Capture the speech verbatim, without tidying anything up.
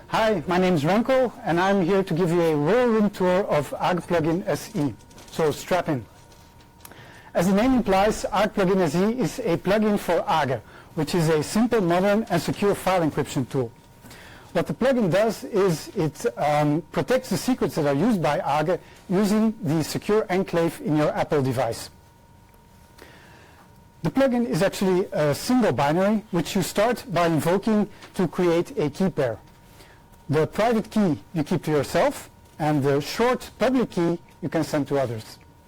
Hi, my name is Remco, and I'm here to give you a war room tour of Arc Plugin S E. So strap in. As the name implies, Arc Plugin S E is a plugin for Arge, which is a simple, modern, and secure file encryption tool. What the plugin does is it um, protects the secrets that are used by Arge using the secure enclave in your Apple device. The plugin is actually a single binary, which you start by invoking to create a key pair. The private key you keep to yourself, and the short public key you can send to others.